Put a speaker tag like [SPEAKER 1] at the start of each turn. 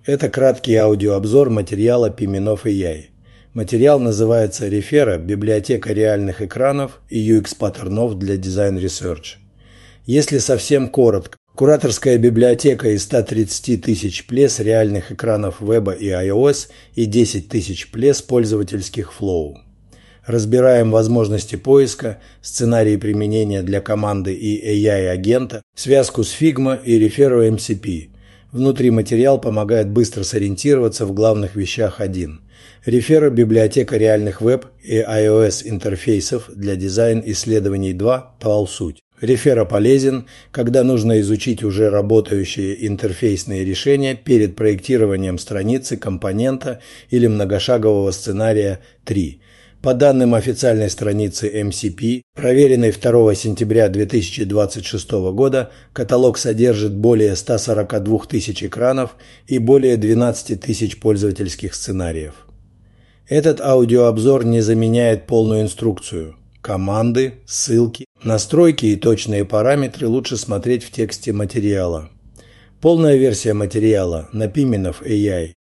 [SPEAKER 1] Это краткий аудиообзор материала Пименов AI. Материал называется «Рефера. Библиотека реальных экранов и UX-паттернов для Design Research». Если совсем коротко, кураторская библиотека из 130 тысяч плес реальных экранов веба и iOS и 10 тысяч плес пользовательских Flow. Разбираем возможности поиска, сценарии применения для команды и AI-агента, связку с Figma и Refero MCP. Внутри материал помогает быстро сориентироваться в главных вещах 1. Refero – библиотека реальных веб и iOS интерфейсов для дизайн-исследований 2 по суть. Refero полезен, когда нужно изучить уже работающие интерфейсные решения перед проектированием страницы, компонента или многошагового сценария 3. По данным официальной страницы MCP, проверенной 2 сентября 2026 года, каталог содержит более 142 тысяч экранов и более 12 тысяч пользовательских сценариев. Этот аудиообзор не заменяет полную инструкцию. Команды, ссылки, настройки и точные параметры лучше смотреть в тексте материала. Полная версия материала на Pimenov AI